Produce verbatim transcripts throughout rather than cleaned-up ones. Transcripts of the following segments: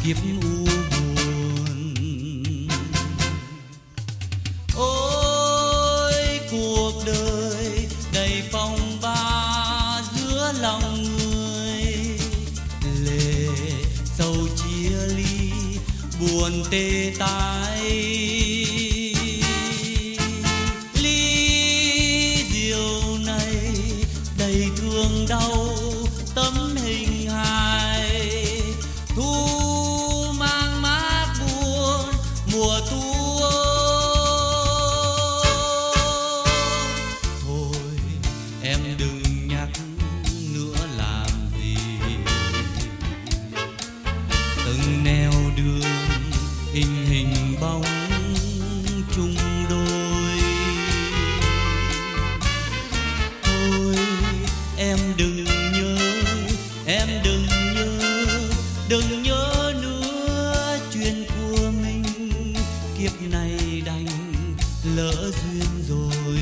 kiếp u buồn. Ôi cuộc đời đầy phong ba giữa lòng người, lệ sầu chia ly buồn tê tái. Ly rượu này đầy thương đau tấm hình hài, thu mang mát buồn mùa thu. Thôi em đừng nhắc nữa làm gì, từng nẻo đường hình hình bóng chung đôi. Thôi em đừng nhớ, em đừng nhớ, đừng nhớ nữa chuyện của mình, kiếp này đành lỡ duyên rồi.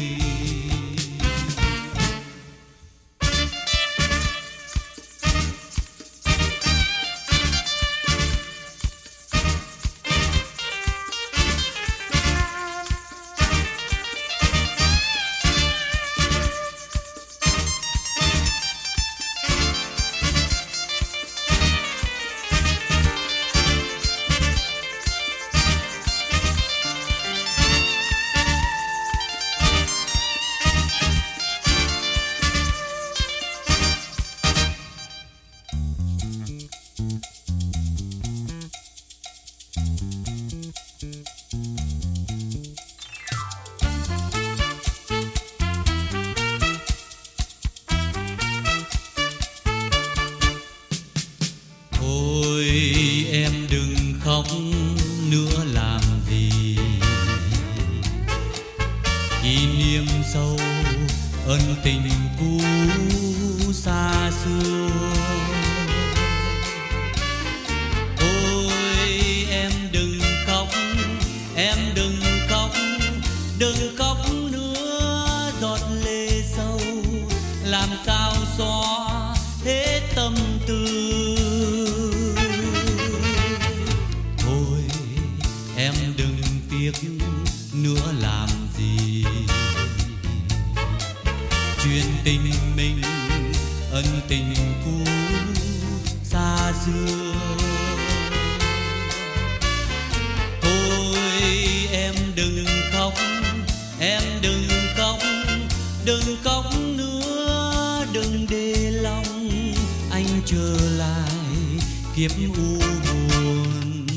Thôi em đừng khóc nữa làm gì, kỷ niệm sâu ân tình cũ xa xưa. Thôi em đừng khóc, em đừng khóc, đừng khóc nữa giọt lệ sâu làm sao xóa hết tâm tư. Thôi em đừng tiếc nữa làm gì, chuyện tình mình ân tình cũ xa xưa. Thôi em đừng khóc, em đừng khóc, đừng khóc nữa, đừng để lòng anh trở lại kiếp u buồn.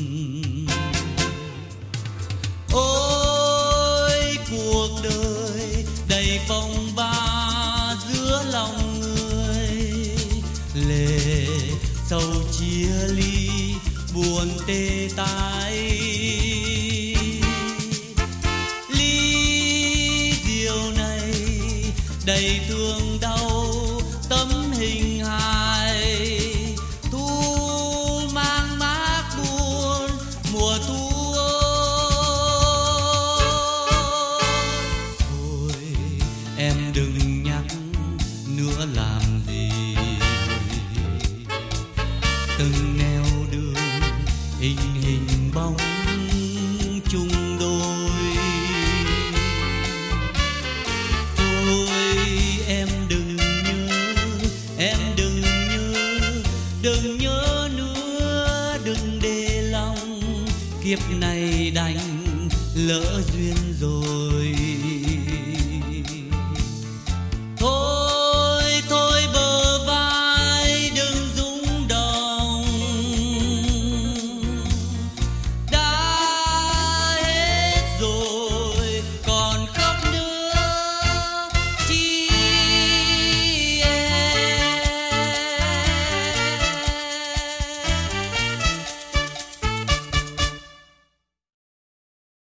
Ôi cuộc đời đầy phong ba giữa lòng người, lệ sầu chia ly buồn tê tái. Ly rượu này đầy thương đau tấm hình hài, thu mang mát buồn mùa thu. Thôi em đừng nhắc nữa làm gì, từng nẻo đường hình hình bóng chung đôi. Thôi em đừng nhớ, em đừng nhớ, đừng nhớ nữa, đừng để lòng kiếp này đành lỡ duyên rồi.